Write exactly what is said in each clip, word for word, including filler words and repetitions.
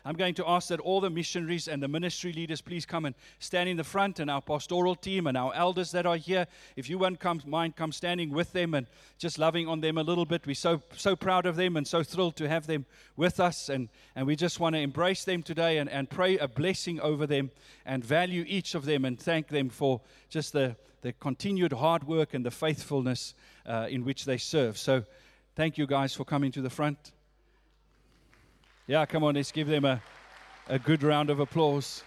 I'm going to ask that all the missionaries and the ministry leaders please come and stand in the front, and our pastoral team and our elders that are here. If you won't come, mind, come standing with them and just loving on them a little bit. We're so so proud of them and so thrilled to have them with us, and, and we just want to embrace them today and, and pray a blessing over them and value each of them and thank them for just the, the continued hard work and the faithfulness uh, in which they serve. So thank you guys for coming to the front. Yeah, come on, let's give them a, a good round of applause.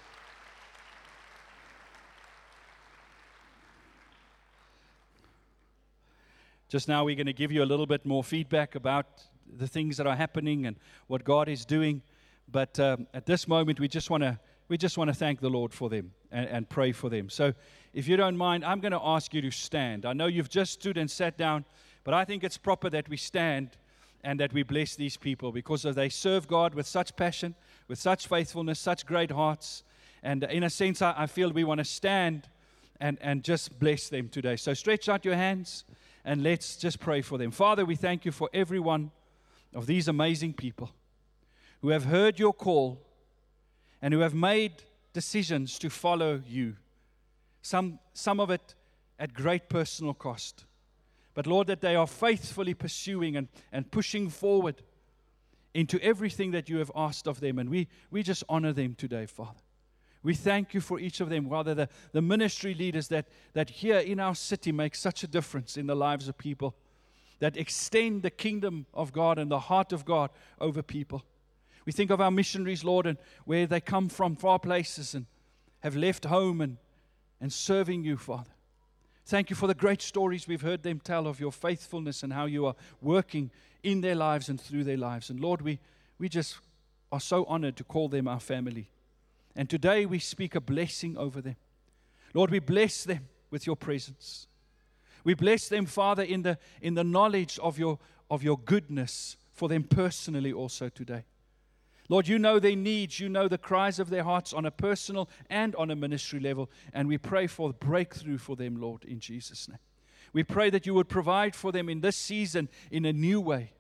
Just now we're going to give you a little bit more feedback about the things that are happening and what God is doing. But um, at this moment, we just want to we just want to thank the Lord for them and, and pray for them. So if you don't mind, I'm going to ask you to stand. I know you've just stood and sat down, but I think it's proper that we stand and that we bless these people because of they serve God with such passion, with such faithfulness, such great hearts. And in a sense, I, I feel we want to stand and, and just bless them today. So stretch out your hands and let's just pray for them. Father, we thank you for every one of these amazing people who have heard your call and who have made decisions to follow you. Some, some of it at great personal cost. But Lord, that they are faithfully pursuing and, and pushing forward into everything that you have asked of them. And we, we just honor them today, Father. We thank you for each of them, Father, the, the ministry leaders that, that here in our city make such a difference in the lives of people, that extend the kingdom of God and the heart of God over people. We think of our missionaries, Lord, and where they come from far places and have left home and, and serving you, Father. Thank you for the great stories we've heard them tell of your faithfulness and how you are working in their lives and through their lives. And Lord, we, we just are so honored to call them our family. And today we speak a blessing over them. Lord, we bless them with your presence. We bless them, Father, in the, in the knowledge of your, of your goodness for them personally also today. Lord, you know their needs. You know the cries of their hearts on a personal and on a ministry level. And we pray for breakthrough for them, Lord, in Jesus' name. We pray that you would provide for them in this season in a new way.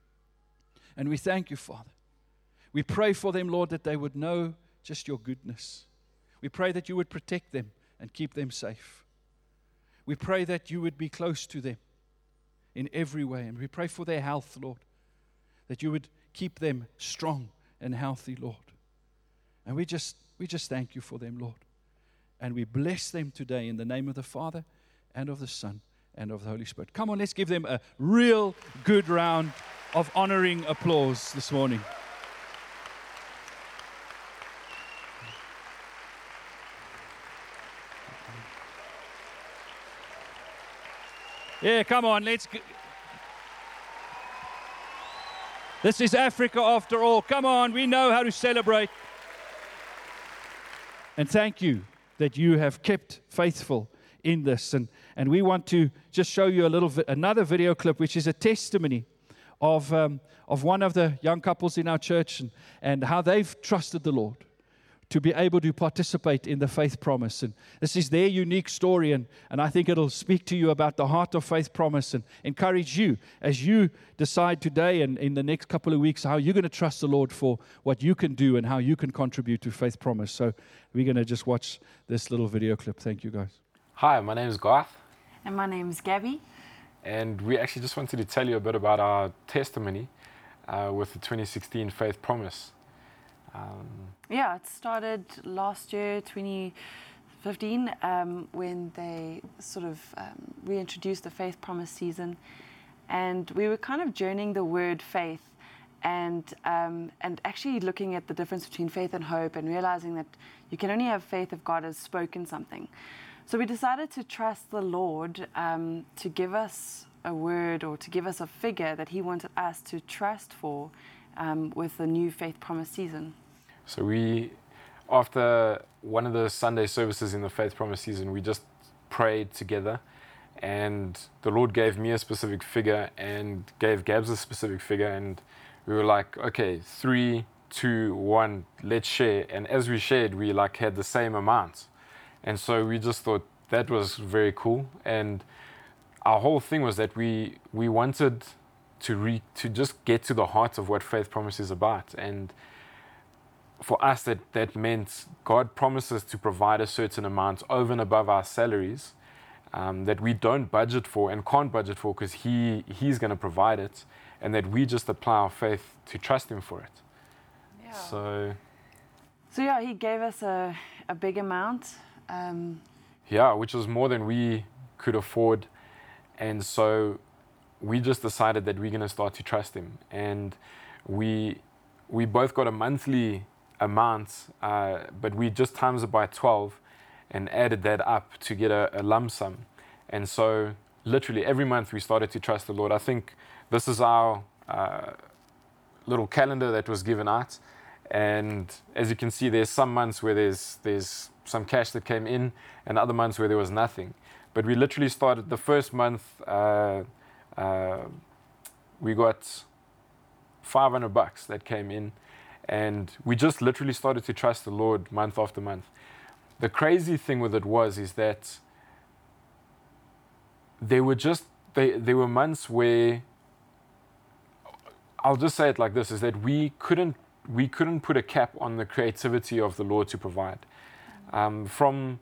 And we thank you, Father. We pray for them, Lord, that they would know just your goodness. We pray that you would protect them and keep them safe. We pray that you would be close to them in every way. And we pray for their health, Lord, that you would keep them strong and healthy, Lord. And we just we just thank you for them, Lord. And we bless them today in the name of the Father and of the Son and of the Holy Spirit. Come on, let's give them a real good round of honoring applause this morning. Yeah, come on, let's g- This is Africa after all. Come on, we know how to celebrate. And thank you that you have kept faithful in this. And, and we want to just show you a little vi- another video clip, which is a testimony of, um, of one of the young couples in our church and, and how they've trusted the Lord to be able to participate in the Faith Promise. And this is their unique story, and, and I think it'll speak to you about the heart of Faith Promise and encourage you as you decide today and in the next couple of weeks how you're going to trust the Lord for what you can do and how you can contribute to Faith Promise. So we're going to just watch this little video clip. Thank you, guys. Hi, my name is Garth. And my name is Gabby. And we actually just wanted to tell you a bit about our testimony uh, with the twenty sixteen Faith Promise. Um, yeah, it started last year, twenty fifteen, um, when they sort of um, reintroduced the Faith Promise season. And we were kind of journeying the word faith and um, and actually looking at the difference between faith and hope and realizing that you can only have faith if God has spoken something. So we decided to trust the Lord um, to give us a word or to give us a figure that he wanted us to trust for um, with the new Faith Promise season. So we, after one of the Sunday services in the Faith Promise season, we just prayed together, and the Lord gave me a specific figure and gave Gabs a specific figure, and we were like, okay, three, two, one, let's share. And as we shared, we like had the same amount. And so we just thought that was very cool. And our whole thing was that we we wanted to re, to just get to the heart of what Faith Promise is about. And for us, that, that meant God promises to provide a certain amount over and above our salaries um, that we don't budget for and can't budget for because he, He's going to provide it, and that we just apply our faith to trust Him for it. Yeah. So, So yeah, He gave us a, a big amount. Um, yeah, which was more than we could afford. And so we just decided that we're going to start to trust Him. And we we both got a monthly amount, uh, but we just times it by twelve and added that up to get a, a lump sum. And so literally every month we started to trust the Lord. I think this is our uh, little calendar that was given out. And as you can see, there's some months where there's there's some cash that came in and other months where there was nothing. But we literally started the first month, uh, uh, we got five hundred bucks that came in, and we just literally started to trust the Lord month after month. The crazy thing with it was is that there were just they, there were months where, I'll just say it like this, is that we couldn't we couldn't put a cap on the creativity of the Lord to provide. Um, from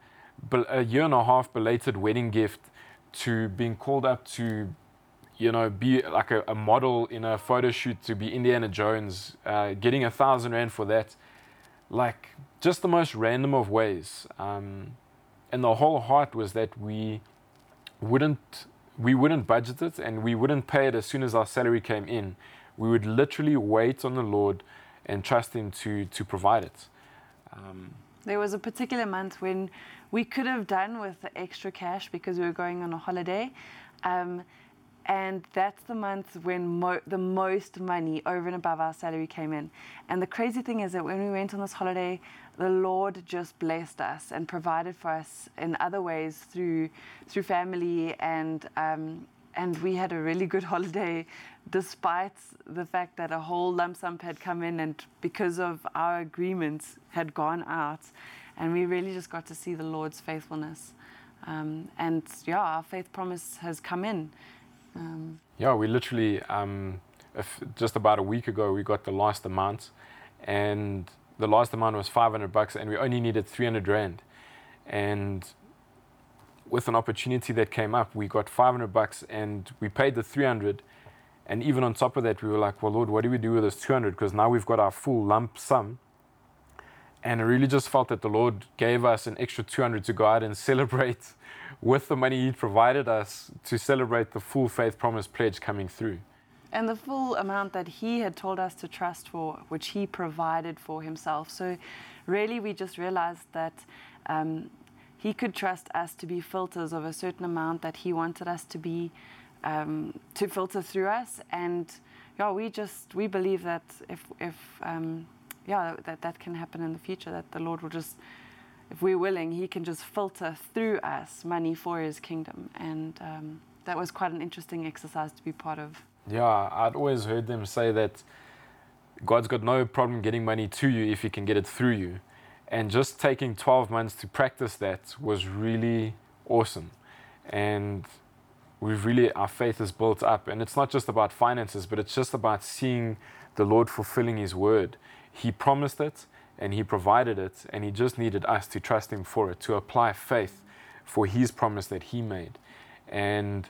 a year and a half belated wedding gift to being called up to, you know, be like a, a model in a photo shoot to be Indiana Jones, uh, getting a thousand rand for that, like just the most random of ways. Um, and the whole heart was that we wouldn't we wouldn't budget it and we wouldn't pay it as soon as our salary came in. We would literally wait on the Lord and trust Him to to provide it. Um, There was a particular month when we could have done with the extra cash because we were going on a holiday. Um, and that's the month when mo- the most money over and above our salary came in. And the crazy thing is that when we went on this holiday, the Lord just blessed us and provided for us in other ways through through family, and um, and we had a really good holiday despite the fact that a whole lump sum had come in and because of our agreements had gone out. And we really just got to see the Lord's faithfulness. Um, and yeah, our faith promise has come in. Um, yeah, we literally, um, if, just about a week ago, we got the last amount. And the last amount was five hundred bucks, and we only needed three hundred rand. And with an opportunity that came up, we got five hundred bucks and we paid the three hundred. And even on top of that, we were like, well, Lord, what do we do with this two hundred? Because now we've got our full lump sum. And I really just felt that the Lord gave us an extra two hundred to go out and celebrate with the money He'd provided us, to celebrate the full faith promise pledge coming through. And the full amount that He had told us to trust for, which He provided for Himself. So really we just realized that um, He could trust us to be filters of a certain amount that He wanted us to be, um, to filter through us. And yeah, we just, we believe that if, if um, yeah, that that can happen in the future, that the Lord will just, if we're willing, He can just filter through us money for His kingdom. And um, that was quite an interesting exercise to be part of. Yeah, I'd always heard them say that God's got no problem getting money to you if He can get it through you. And just taking twelve months to practice that was really awesome. And we've really, our faith is built up. And it's not just about finances, but it's just about seeing the Lord fulfilling His word. He promised it and He provided it, and He just needed us to trust Him for it, to apply faith for His promise that He made. And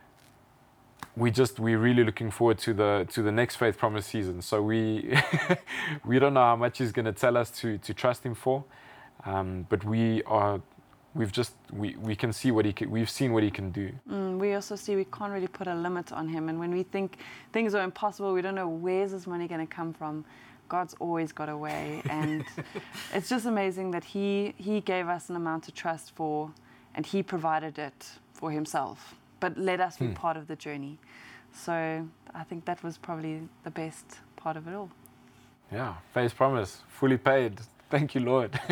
we just, we're really looking forward to the to the next faith promise season. So we we don't know how much He's going to tell us to to trust Him for, um, but we are, we've just we, we can see what He can, we've seen what He can do. Mm, we also see we can't really put a limit on Him, and when we think things are impossible, we don't know where's this money going to come from. God's always got a way, and it's just amazing that He He gave us an amount to trust for, and He provided it for Himself, but let us be Hmm. part of the journey. So I think that was probably the best part of it all. Yeah, faith promise, fully paid. Thank you, Lord.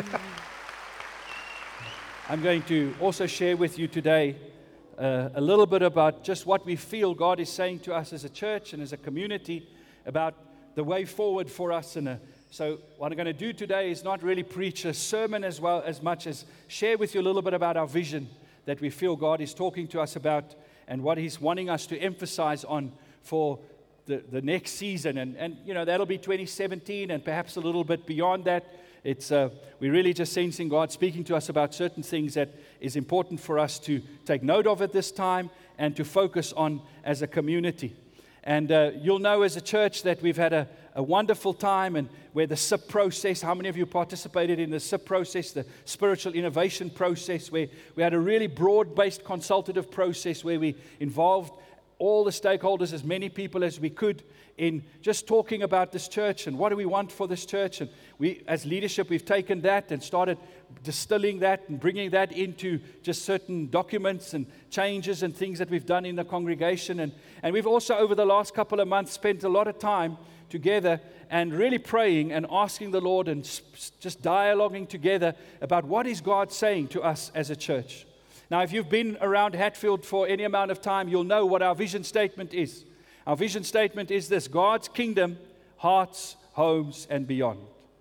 I'm going to also share with you today uh, a little bit about just what we feel God is saying to us as a church and as a community about the way forward for us. And so what I'm going to do today is not really preach a sermon as well as much as share with you a little bit about our vision that we feel God is talking to us about and what He's wanting us to emphasize on for the, the next season. And, and, you know, that'll be twenty seventeen and perhaps a little bit beyond that. It's uh, we're really just sensing God speaking to us about certain things that is important for us to take note of at this time and to focus on as a community. And uh, you'll know as a church that we've had a, a wonderful time, and where the S I P process, how many of you participated in the S I P process, the spiritual innovation process, where we had a really broad-based consultative process where we involved all the stakeholders, as many people as we could, in just talking about this church and what do we want for this church. And we, as leadership, we've taken that and started distilling that and bringing that into just certain documents and changes and things that we've done in the congregation. And, and we've also, over the last couple of months, spent a lot of time together and really praying and asking the Lord and just dialoguing together about what is God saying to us as a church. Now, if you've been around Hatfield for any amount of time, you'll know what our vision statement is. Our vision statement is this: God's kingdom, hearts, homes, and beyond.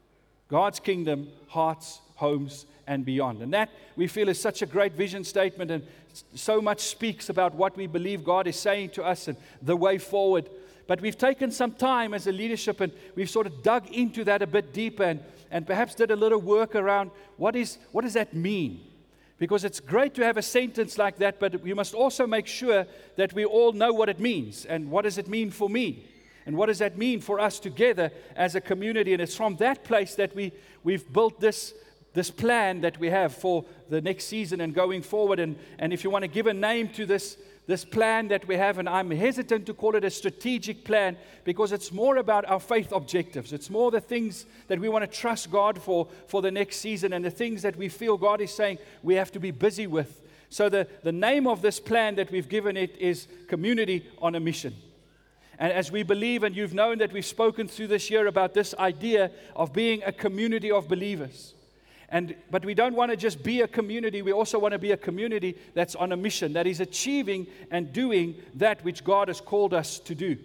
God's kingdom, hearts, homes, and beyond. And that, we feel, is such a great vision statement, and so much speaks about what we believe God is saying to us and the way forward. But we've taken some time as a leadership, and we've sort of dug into that a bit deeper, and, and perhaps did a little work around what is what does that mean? Because it's great to have a sentence like that, but we must also make sure that we all know what it means. And what does it mean for me? And what does that mean for us together as a community? And it's from that place that we, we've built this, this plan that we have for the next season and going forward. And, and if you want to give a name to this, this plan that we have, and I'm hesitant to call it a strategic plan, because it's more about our faith objectives. It's more the things that we want to trust God for for the next season, and the things that we feel God is saying we have to be busy with. So the, the name of this plan that we've given it is Community on a Mission. And as we believe, and you've known that we've spoken through this year about this idea of being a community of believers. And, but we don't want to just be a community, we also want to be a community that's on a mission, that is achieving and doing that which God has called us to do.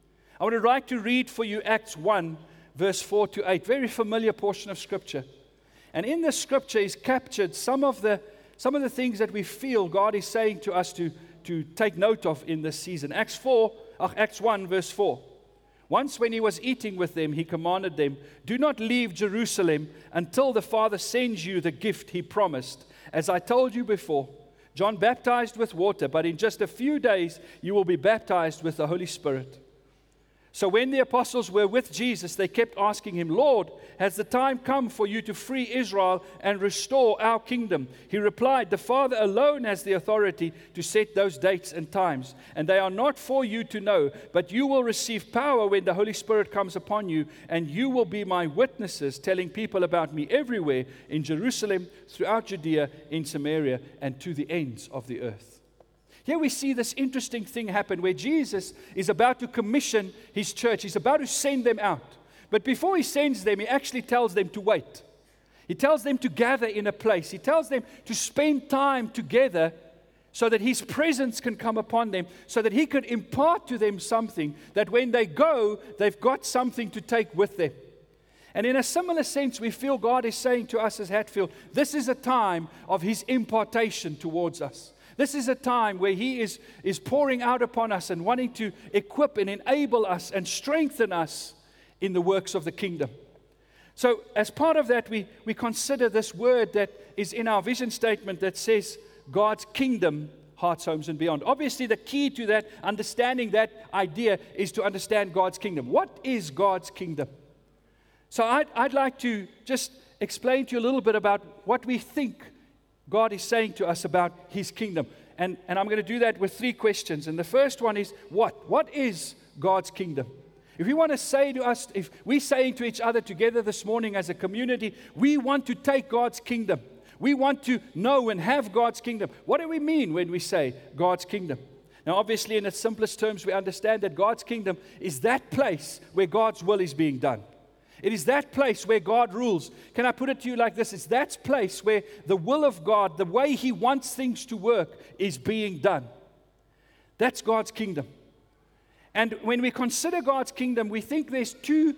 I would like to read for you Acts one, verse four to eight, very familiar portion of Scripture. And in this Scripture is captured some of the, some of the things that we feel God is saying to us to, to take note of in this season. Acts four, uh, Acts one, verse four. Once when he was eating with them, he commanded them, "Do not leave Jerusalem until the Father sends you the gift he promised. As I told you before, John baptized with water, but in just a few days you will be baptized with the Holy Spirit." So when the apostles were with Jesus, they kept asking him, "Lord, has the time come for you to free Israel and restore our kingdom?" He replied, "The Father alone has the authority to set those dates and times, and they are not for you to know, but you will receive power when the Holy Spirit comes upon you, and you will be my witnesses, telling people about me everywhere, in Jerusalem, throughout Judea, in Samaria, and to the ends of the earth." Here we see this interesting thing happen where Jesus is about to commission his church. He's about to send them out. But before he sends them, he actually tells them to wait. He tells them to gather in a place. He tells them to spend time together so that his presence can come upon them, so that he could impart to them something that when they go, they've got something to take with them. And in a similar sense, we feel God is saying to us as Hatfield, this is a time of his impartation towards us. This is a time where he is, is pouring out upon us and wanting to equip and enable us and strengthen us in the works of the kingdom. So as part of that, we, we consider this word that is in our vision statement that says God's kingdom, hearts, homes, and beyond. Obviously, the key to that, understanding that idea, is to understand God's kingdom. What is God's kingdom? So I'd, I'd like to just explain to you a little bit about what we think God is saying to us about his kingdom. And, and I'm going to do that with three questions. And the first one is, what? What is God's kingdom? If we want to say to us, if we're saying to each other together this morning as a community, we want to take God's kingdom. We want to know and have God's kingdom. What do we mean when we say God's kingdom? Now, obviously, in its simplest terms, we understand that God's kingdom is that place where God's will is being done. It is that place where God rules. Can I put it to you like this? It's that place where the will of God, the way he wants things to work, is being done. That's God's kingdom. And when we consider God's kingdom, we think there's two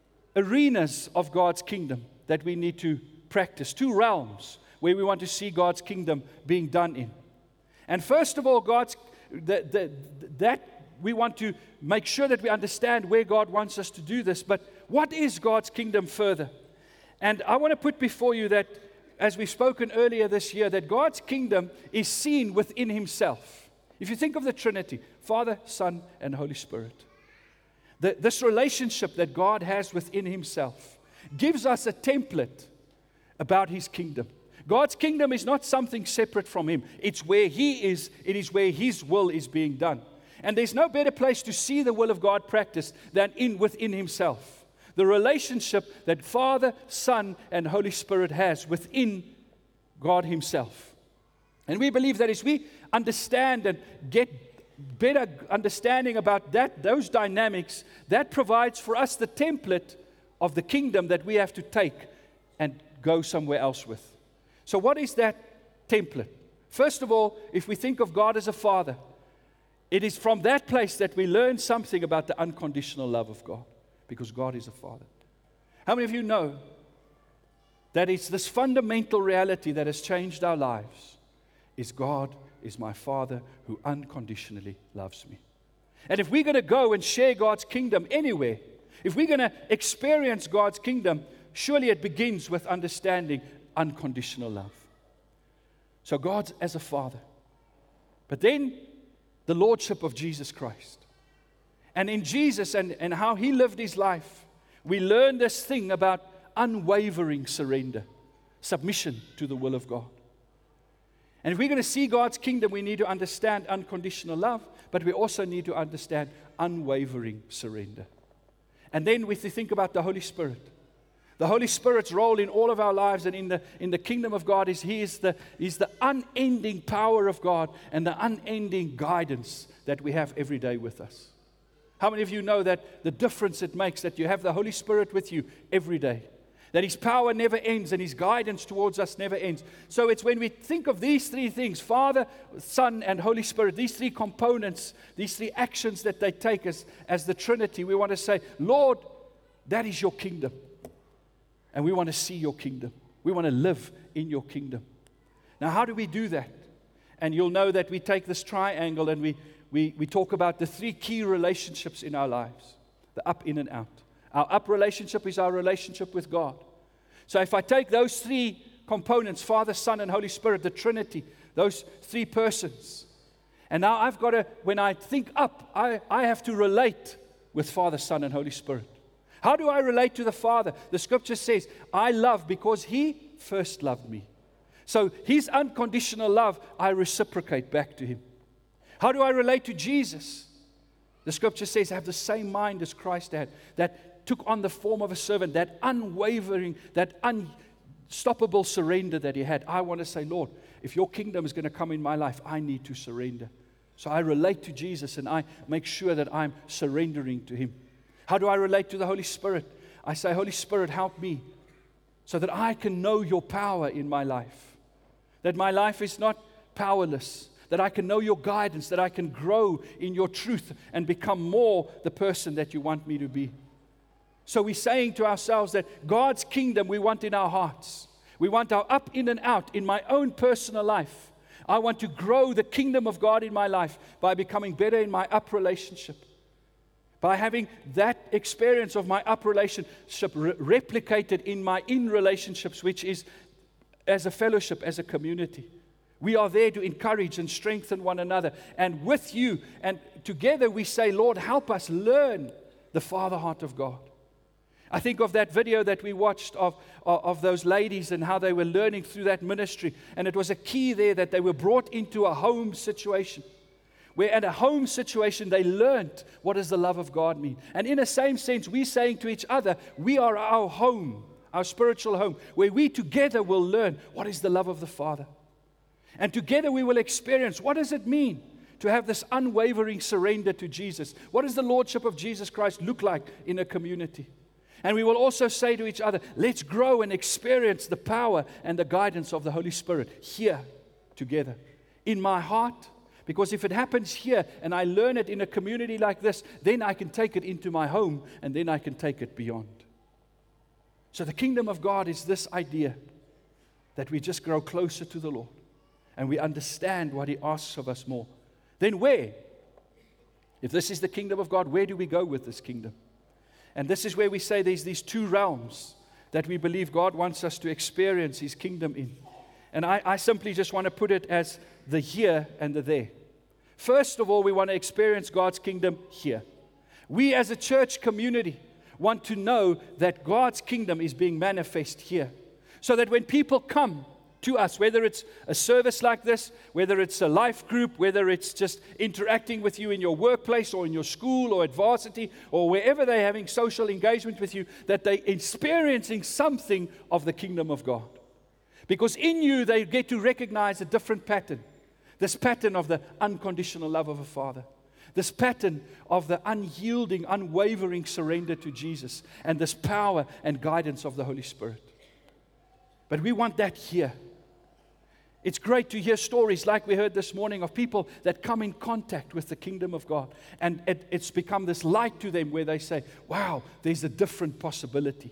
arenas of God's kingdom that we need to practice, two realms where we want to see God's kingdom being done in. And first of all, God's the, the, that we want to make sure that we understand where God wants us to do this. But what is God's kingdom further? And I want to put before you that, as we've spoken earlier this year, that God's kingdom is seen within Himself. If you think of the Trinity, Father, Son, and Holy Spirit, the, this relationship that God has within Himself gives us a template about His kingdom. God's kingdom is not something separate from Him. It's where He is. It is where His will is being done. And there's no better place to see the will of God practiced than in within Himself. The relationship that Father, Son, and Holy Spirit has within God Himself. And we believe that as we understand and get better understanding about that, those dynamics, that provides for us the template of the kingdom that we have to take and go somewhere else with. So what is that template? First of all, if we think of God as a Father, it is from that place that we learn something about the unconditional love of God, because God is a Father. How many of you know that it's this fundamental reality that has changed our lives? Is God is my Father who unconditionally loves me. And if we're going to go and share God's kingdom anywhere, if we're going to experience God's kingdom, surely it begins with understanding unconditional love. So God as a Father. But then the Lordship of Jesus Christ. And in Jesus and, and how He lived His life, we learn this thing about unwavering surrender, submission to the will of God. And if we're going to see God's kingdom, we need to understand unconditional love, but we also need to understand unwavering surrender. And then we think about the Holy Spirit. The Holy Spirit's role in all of our lives and in the, in the kingdom of God is He is the, He's the unending power of God and the unending guidance that we have every day with us. How many of you know that the difference it makes that you have the Holy Spirit with you every day? That His power never ends and His guidance towards us never ends. So it's when we think of these three things, Father, Son, and Holy Spirit, these three components, these three actions that they take us as the Trinity, we want to say, Lord, that is your kingdom. And we want to see your kingdom. We want to live in your kingdom. Now, how do we do that? And you'll know that we take this triangle and we, we, we talk about the three key relationships in our lives. The up, in, and out. Our up relationship is our relationship with God. So if I take those three components, Father, Son, and Holy Spirit, the Trinity, those three persons, and now I've got to, when I think up, I, I have to relate with Father, Son, and Holy Spirit. How do I relate to the Father? The Scripture says, I love because He first loved me. So His unconditional love, I reciprocate back to Him. How do I relate to Jesus? The Scripture says, have the same mind as Christ had, that took on the form of a servant, that unwavering, that unstoppable surrender that He had. I want to say, Lord, if your kingdom is going to come in my life, I need to surrender. So I relate to Jesus and I make sure that I'm surrendering to Him. How do I relate to the Holy Spirit? I say, Holy Spirit, help me so that I can know your power in my life. That my life is not powerless. That I can know your guidance. That I can grow in your truth and become more the person that you want me to be. So we're saying to ourselves that God's kingdom we want in our hearts. We want our up, in, and out in my own personal life. I want to grow the kingdom of God in my life by becoming better in my up relationship. By having that experience of my up relationship re- replicated in my in relationships, which is as a fellowship, as a community. We are there to encourage and strengthen one another. And with you, and together we say, Lord, help us learn the Father heart of God. I think of that video that we watched of, of, of those ladies and how they were learning through that ministry. And it was a key there that they were brought into a home situation. Where in a home situation they learned what does the love of God mean. And in the same sense, we're saying to each other, we are our home, our spiritual home, where we together will learn what is the love of the Father. And together we will experience what does it mean to have this unwavering surrender to Jesus. What does the Lordship of Jesus Christ look like in a community? And we will also say to each other, let's grow and experience the power and the guidance of the Holy Spirit here together. In my heart, because if it happens here and I learn it in a community like this, then I can take it into my home and then I can take it beyond. So the kingdom of God is this idea that we just grow closer to the Lord and we understand what He asks of us more. Then where? If this is the kingdom of God, where do we go with this kingdom? And this is where we say there's these two realms that we believe God wants us to experience His kingdom in. And I, I simply just want to put it as the here and the there. First of all, we want to experience God's kingdom here. We as a church community want to know that God's kingdom is being manifest here. So that when people come to us, whether it's a service like this, whether it's a life group, whether it's just interacting with you in your workplace or in your school or at varsity or wherever they're having social engagement with you, that they're experiencing something of the kingdom of God. Because in you, they get to recognize a different pattern. This pattern of the unconditional love of a Father. This pattern of the unyielding, unwavering surrender to Jesus. And this power and guidance of the Holy Spirit. But we want that here. It's great to hear stories like we heard this morning of people that come in contact with the kingdom of God. And it, it's become this light to them where they say, wow, there's a different possibility.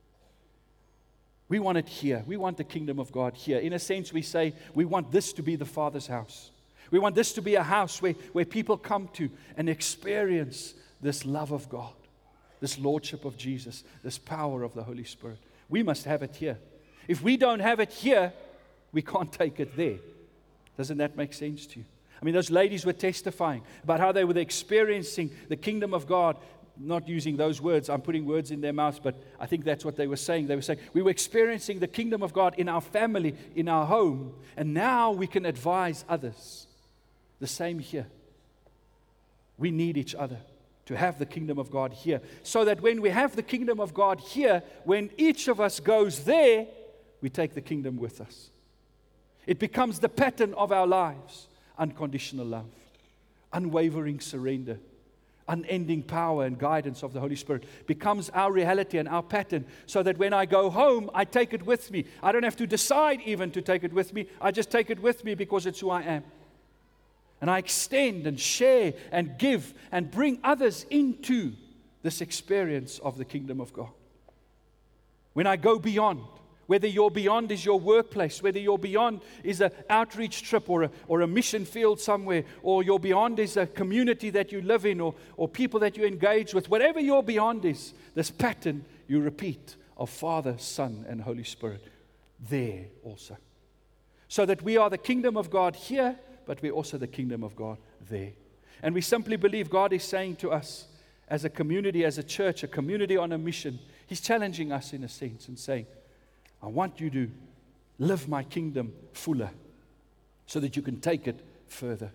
We want it here. We want the kingdom of God here. In a sense, we say we want this to be the Father's house. We want this to be a house where, where people come to and experience this love of God, this lordship of Jesus, this power of the Holy Spirit. We must have it here. If we don't have it here, we can't take it there. Doesn't that make sense to you? I mean, those ladies were testifying about how they were experiencing the kingdom of God. Not using those words, I'm putting words in their mouths, but I think that's what they were saying. They were saying, we were experiencing the kingdom of God in our family, in our home, and now we can advise others. The same here. We need each other to have the kingdom of God here. So that when we have the kingdom of God here, when each of us goes there, we take the kingdom with us. It becomes the pattern of our lives. Unconditional love, unwavering surrender, unending power and guidance of the Holy Spirit becomes our reality and our pattern, so that when I go home, I take it with me. I don't have to decide even to take it with me. I just take it with me because it's who I am. And I extend and share and give and bring others into this experience of the kingdom of God. When I go beyond, whether your beyond is your workplace, whether your beyond is an outreach trip or a, or a mission field somewhere, or your beyond is a community that you live in, or, or people that you engage with, whatever your beyond is, this pattern you repeat of Father, Son, and Holy Spirit there also. So that we are the kingdom of God here, but we're also the kingdom of God there. And we simply believe God is saying to us, as a community, as a church, a community on a mission, He's challenging us in a sense and saying, I want you to live my kingdom fuller so that you can take it further.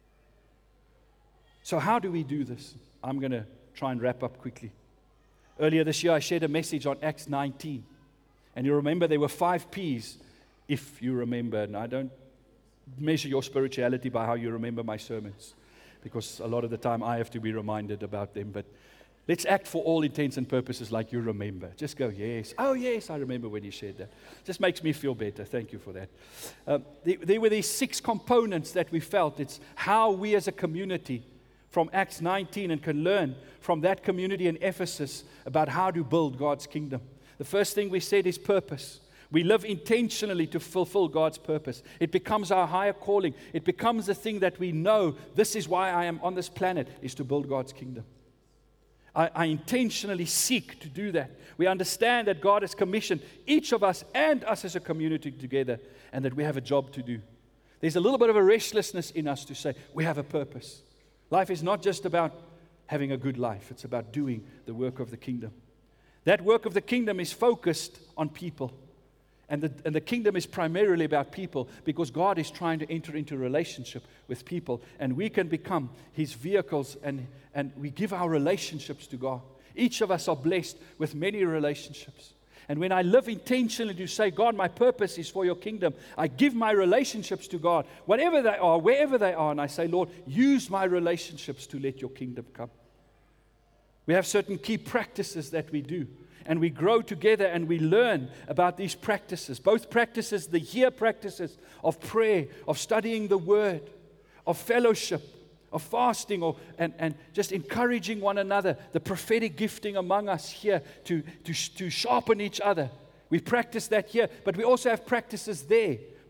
So how do we do this? I'm going to try and wrap up quickly. Earlier this year, I shared a message on Acts nineteen. And you remember there were five P's, if you remember. And I don't measure your spirituality by how you remember my sermons, because a lot of the time I have to be reminded about them. But let's act for all intents and purposes like you remember. Just go, yes. Oh, yes, I remember when you shared that. Just makes me feel better. Thank you for that. Uh, there, there were these six components that we felt. It's how we as a community from Acts nineteen and can learn from that community in Ephesus about how to build God's kingdom. The first thing we said is purpose. We live intentionally to fulfill God's purpose. It becomes our higher calling. It becomes the thing that we know, this is why I am on this planet, is to build God's kingdom. I, I intentionally seek to do that. We understand that God has commissioned each of us and us as a community together, and that we have a job to do. There's a little bit of a restlessness in us to say, we have a purpose. Life is not just about having a good life. It's about doing the work of the kingdom. That work of the kingdom is focused on people. And the, and the kingdom is primarily about people, because God is trying to enter into a relationship with people. And we can become His vehicles, and, and we give our relationships to God. Each of us are blessed with many relationships. And when I live intentionally to say, God, my purpose is for your kingdom, I give my relationships to God, whatever they are, wherever they are, and I say, Lord, use my relationships to let your kingdom come. We have certain key practices that we do. And we grow together and we learn about these practices. Both practices, the here practices of prayer, of studying the Word, of fellowship, of fasting, or and, and just encouraging one another. The prophetic gifting among us here to, to, to sharpen each other. We practice that here, but we also have practices there.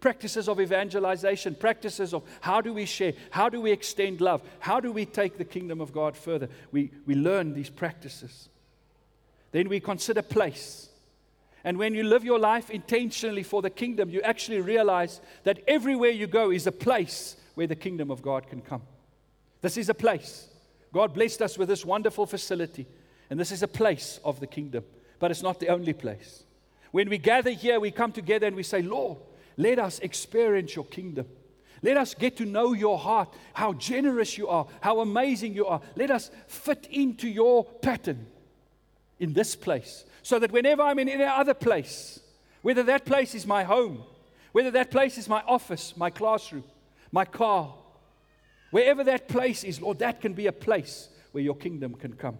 practices of evangelization, practices of how do we share, how do we extend love, how do we take the kingdom of God further. We, we learn these practices. Then we consider place. And when you live your life intentionally for the kingdom, you actually realize that everywhere you go is a place where the kingdom of God can come. This is a place. God blessed us with this wonderful facility. And this is a place of the kingdom. But it's not the only place. When we gather here, we come together and we say, Lord, let us experience your kingdom. Let us get to know your heart, how generous you are, how amazing you are. Let us fit into your pattern in this place. So that whenever I'm in any other place, whether that place is my home, whether that place is my office, my classroom, my car, wherever that place is, Lord, that can be a place where your kingdom can come.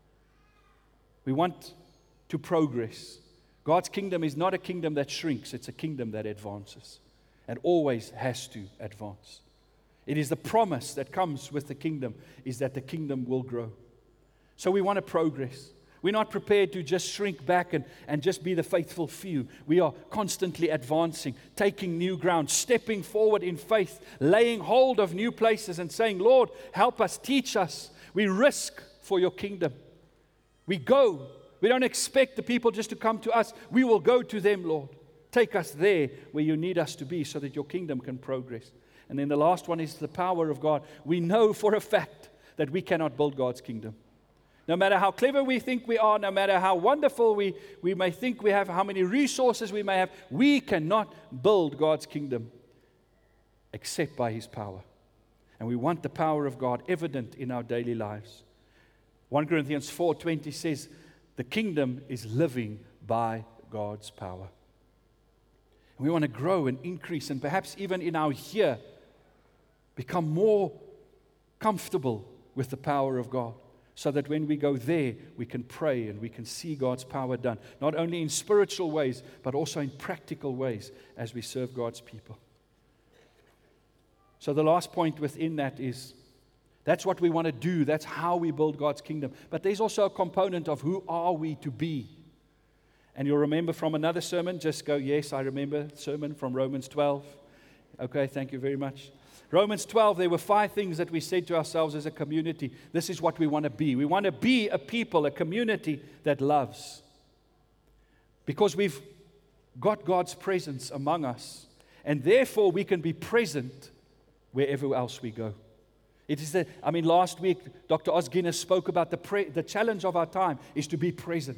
We want to progress. God's kingdom is not a kingdom that shrinks, it's a kingdom that advances and always has to advance. It is the promise that comes with the kingdom, is that the kingdom will grow. So we want to progress. We're not prepared to just shrink back and, and just be the faithful few. We are constantly advancing, taking new ground, stepping forward in faith, laying hold of new places and saying, Lord, help us, teach us. We risk for your kingdom. We go. We don't expect the people just to come to us. We will go to them, Lord. Take us there where you need us to be so that your kingdom can progress. And then the last one is the power of God. We know for a fact that we cannot build God's kingdom. No matter how clever we think we are, no matter how wonderful we, we may think we have, how many resources we may have, we cannot build God's kingdom except by His power. And we want the power of God evident in our daily lives. First Corinthians four twenty says, the kingdom is living by God's power. And we want to grow and increase, and perhaps even in our here, become more comfortable with the power of God. So that when we go there, we can pray and we can see God's power done. Not only in spiritual ways, but also in practical ways as we serve God's people. So the last point within that is, that's what we want to do. That's how we build God's kingdom. But there's also a component of who are we to be. And you'll remember from another sermon, just go, yes, I remember the sermon from Romans twelve. Okay, thank you very much. Romans twelve, there were five things that we said to ourselves as a community. This is what we want to be. We want to be a people, a community that loves. Because we've got God's presence among us. And therefore we can be present wherever else we go. It is the, I mean, last week, Doctor Os Guinness spoke about the, pre, the challenge of our time is to be present.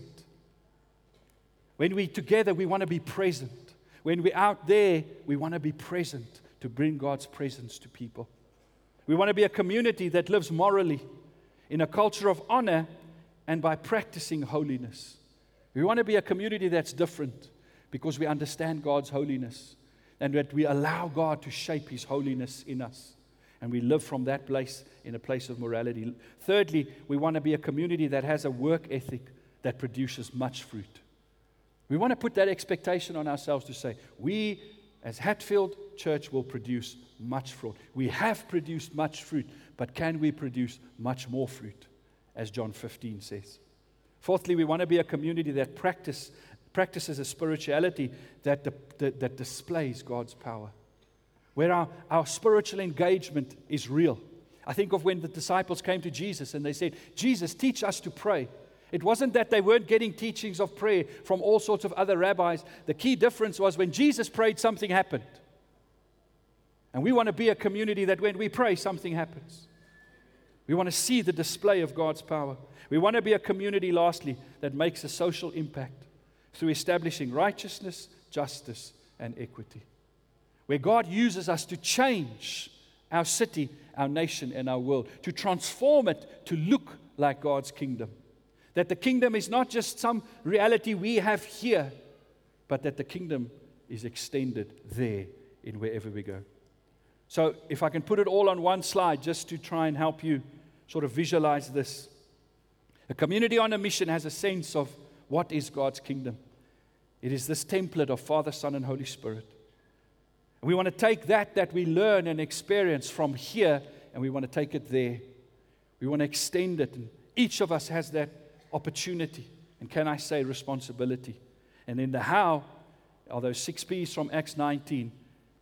When we're together, we want to be present. When we're out there, we want to be present. To bring God's presence to people. We want to be a community that lives morally in a culture of honor and by practicing holiness. We want to be a community that's different because we understand God's holiness and that we allow God to shape His holiness in us. And we live from that place in a place of morality. Thirdly, we want to be a community that has a work ethic that produces much fruit. We want to put that expectation on ourselves to say, we as Hatfield Church will produce much fruit. We have produced much fruit, but can we produce much more fruit, as John fifteen says? Fourthly, we want to be a community that practice, practices a spirituality that, the, that, that displays God's power, where our, our spiritual engagement is real. I think of when the disciples came to Jesus and they said, Jesus, teach us to pray. It wasn't that they weren't getting teachings of prayer from all sorts of other rabbis. The key difference was when Jesus prayed, something happened. And we want to be a community that when we pray, something happens. We want to see the display of God's power. We want to be a community, lastly, that makes a social impact through establishing righteousness, justice, and equity. Where God uses us to change our city, our nation, and our world, to transform it to look like God's kingdom. That the kingdom is not just some reality we have here, but that the kingdom is extended there in wherever we go. So if I can put it all on one slide just to try and help you sort of visualize this. A community on a mission has a sense of what is God's kingdom. It is this template of Father, Son, and Holy Spirit. And we want to take that that we learn and experience from here, and we want to take it there. We want to extend it. And each of us has that opportunity, and can I say responsibility. And then the how are those six P's from Acts nineteen,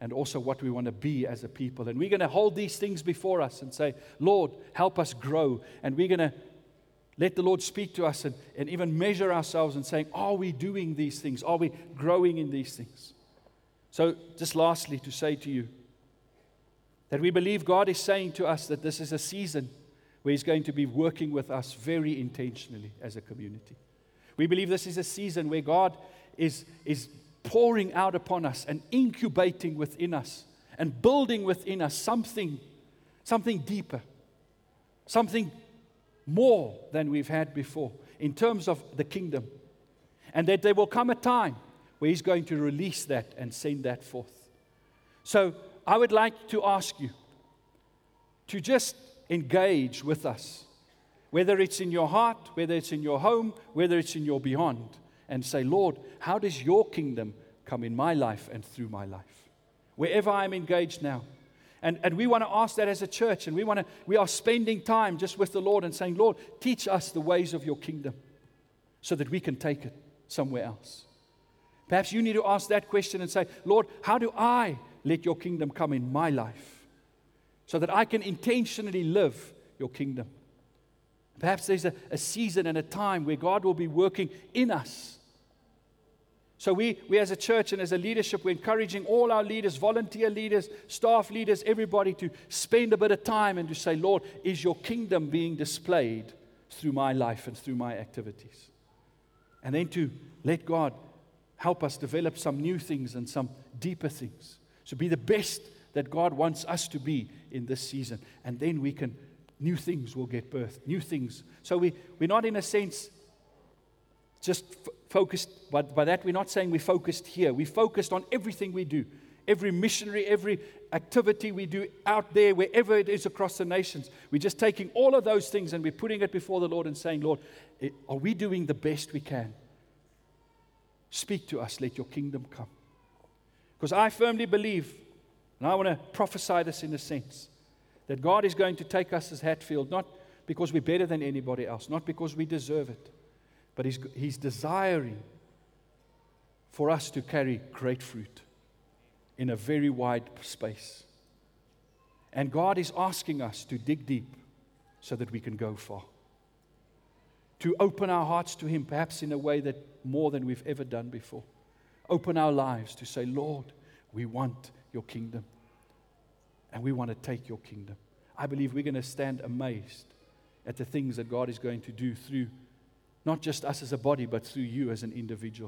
and also what we want to be as a people. And we're going to hold these things before us and say, Lord, help us grow. And we're going to let the Lord speak to us and, and even measure ourselves and saying, are we doing these things? Are we growing in these things? So just lastly, to say to you that we believe God is saying to us that this is a season where He's going to be working with us very intentionally as a community. We believe this is a season where God is, is pouring out upon us and incubating within us and building within us something, something deeper, something more than we've had before in terms of the kingdom. And that there will come a time where He's going to release that and send that forth. So I would like to ask you to just engage with us, whether it's in your heart, whether it's in your home, whether it's in your beyond, and say, Lord, how does your kingdom come in my life and through my life? Wherever I'm engaged now. And, and we want to ask that as a church, and we want to, we are spending time just with the Lord and saying, Lord, teach us the ways of your kingdom so that we can take it somewhere else. Perhaps you need to ask that question and say, Lord, how do I let your kingdom come in my life so that I can intentionally live your kingdom? Perhaps there's a, a season and a time where God will be working in us. So we, we as a church and as a leadership, we're encouraging all our leaders, volunteer leaders, staff leaders, everybody to spend a bit of time and to say, Lord, is your kingdom being displayed through my life and through my activities? And then to let God help us develop some new things and some deeper things. So be the best that God wants us to be in this season. And then we can new things will get birthed, new things. So we, we're not, in a sense, just f- focused, but by that we're not saying we're focused here. We're focused on everything we do, every missionary, every activity we do out there, wherever it is across the nations. We're just taking all of those things and we're putting it before the Lord and saying, Lord, are we doing the best we can? Speak to us, let your kingdom come. Because I firmly believe, and I want to prophesy this in a sense, that God is going to take us as Hatfield, not because we're better than anybody else, not because we deserve it, but He's, he's desiring for us to carry great fruit in a very wide space. And God is asking us to dig deep so that we can go far. To open our hearts to Him, perhaps in a way that more than we've ever done before. Open our lives to say, Lord, we want your kingdom. And we want to take your kingdom. I believe we're going to stand amazed at the things that God is going to do through not just us as a body, but through you as an individual.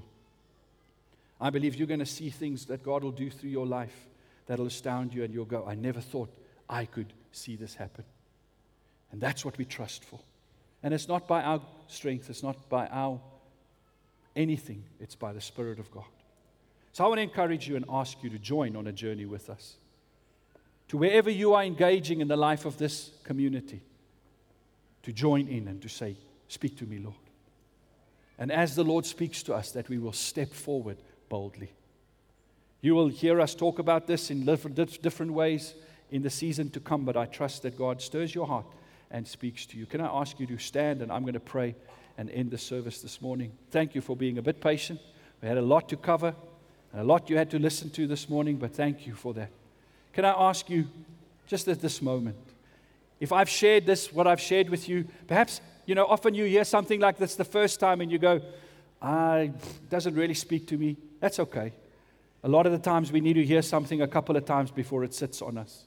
I believe you're going to see things that God will do through your life that will astound you, and you'll go, I never thought I could see this happen. And that's what we trust for. And it's not by our strength, it's not by our anything, it's by the Spirit of God. So I want to encourage you and ask you to join on a journey with us. To wherever you are engaging in the life of this community, to join in and to say, speak to me, Lord. And as the Lord speaks to us, that we will step forward boldly. You will hear us talk about this in different ways in the season to come, but I trust that God stirs your heart and speaks to you. Can I ask you to stand, and I'm going to pray and end the service this morning. Thank you for being a bit patient. We had a lot to cover and a lot you had to listen to this morning, but thank you for that. Can I ask you, just at this moment, if I've shared this, what I've shared with you, perhaps, you know, often you hear something like this the first time and you go, ah, it doesn't really speak to me. That's okay. A lot of the times we need to hear something a couple of times before it sits on us.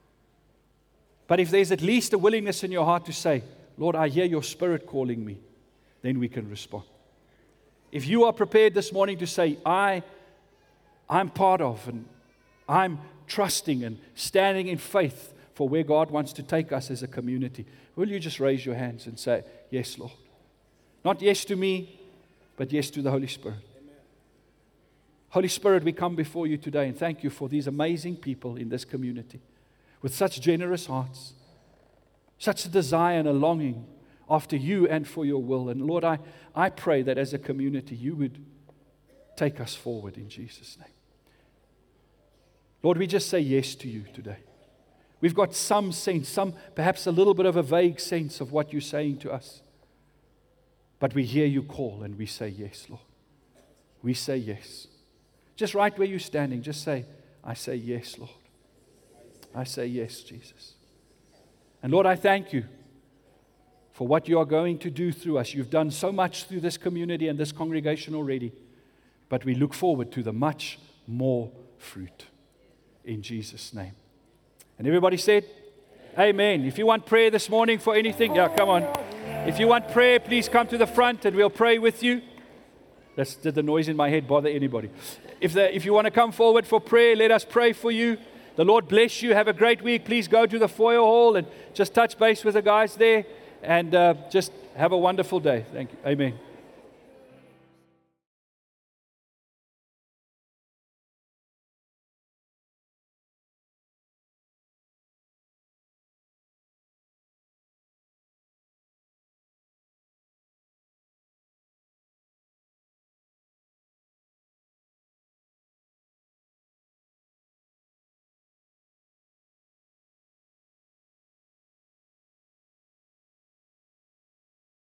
But if there's at least a willingness in your heart to say, Lord, I hear your Spirit calling me, then we can respond. If you are prepared this morning to say, I, I'm part of, and I'm trusting and standing in faith for where God wants to take us as a community, will you just raise your hands and say, yes, Lord. Not yes to me, but yes to the Holy Spirit. Amen. Holy Spirit, we come before you today and thank you for these amazing people in this community with such generous hearts, such a desire and a longing after you and for your will. And Lord, I, I pray that as a community you would take us forward in Jesus' name. Lord, we just say yes to you today. We've got some sense, some perhaps a little bit of a vague sense of what you're saying to us. But we hear you call and we say yes, Lord. We say yes. Just right where you're standing, just say, I say yes, Lord. I say yes, Jesus. And Lord, I thank you for what you are going to do through us. You've done so much through this community and this congregation already, but we look forward to the much more fruit. In Jesus' name. And everybody said, Amen. If you want prayer this morning for anything, yeah, come on. If you want prayer, please come to the front and we'll pray with you. That's, did the noise in my head bother anybody? If, the, if you want to come forward for prayer, let us pray for you. The Lord bless you. Have a great week. Please go to the foyer hall and just touch base with the guys there and uh, just have a wonderful day. Thank you. Amen.